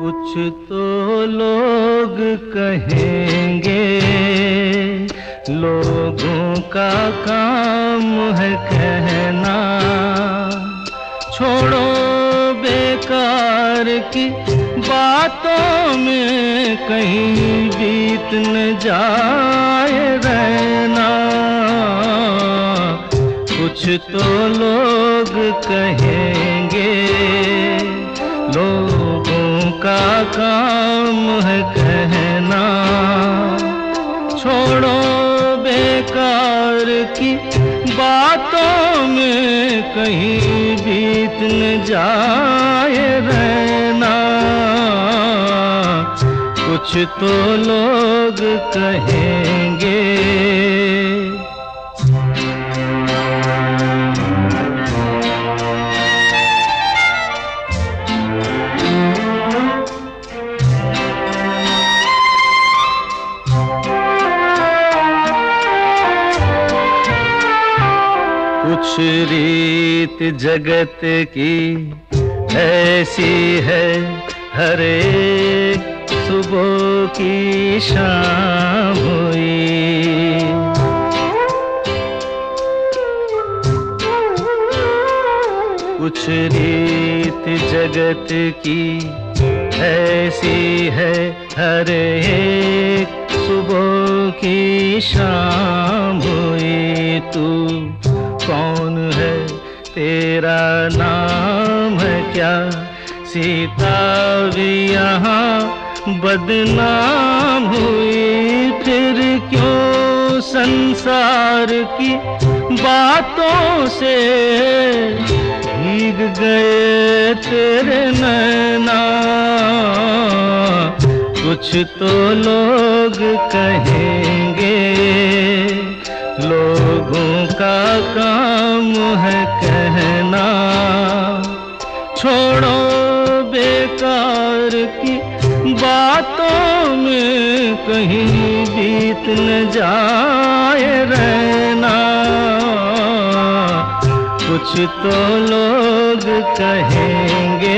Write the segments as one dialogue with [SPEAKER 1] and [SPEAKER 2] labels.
[SPEAKER 1] कुछ तो लोग कहेंगे, लोगों का काम है कहना। छोड़ो बेकार की बातों में कहीं बीत न जाए रहना। कुछ तो लोग कहेंगे, लोगों का काम है कहना। छोड़ो बेकार की बातों में कहीं बीत न जाए रहना। कुछ तो लोग कहेंगे। कुछ रीत जगत की ऐसी है, हर एक सुबह की शाम हुई। कुछ रीत जगत की ऐसी है, हर एक सुबह की शाम हुई। तू कौन है, तेरा नाम है क्या? सीता भी यहाँ बदनाम हुई। फिर क्यों संसार की बातों से भीग गए तेरे नैना। कुछ तो लोग कहेंगे, लोगों का काम है कहना। छोड़ो बेकार की बातों में कहीं बीत न जाए रहना। कुछ तो लोग कहेंगे।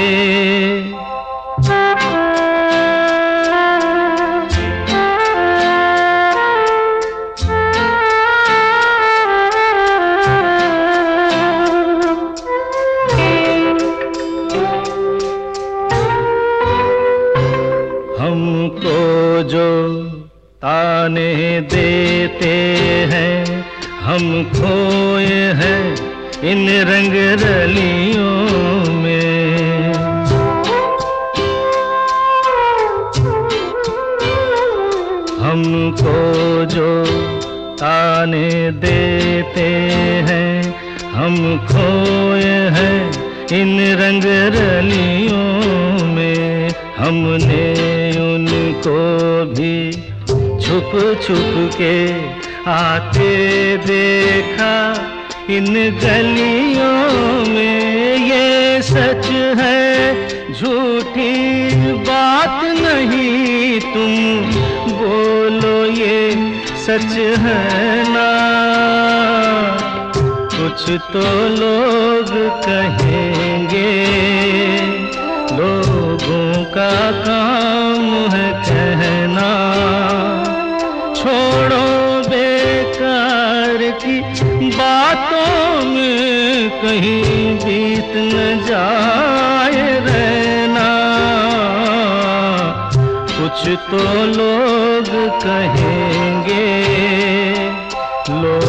[SPEAKER 1] हमको जो ताने देते हैं, हम खोए हैं इन रंग रलियों में। हमको जो ताने देते हैं, हम खोए हैं इन रंग रलियों में। हमने उनको भी छुप छुप के आते देखा इन गलियों में। ये सच है, झूठी बात नहीं, तुम बोलो ये सच है ना? कुछ तो लोग कहेंगे, लोगों का काम है कहना। छोड़ो बेकार की बातों में कहीं बीत न जाए रहना। कुछ तो लोग कहेंगे, लोग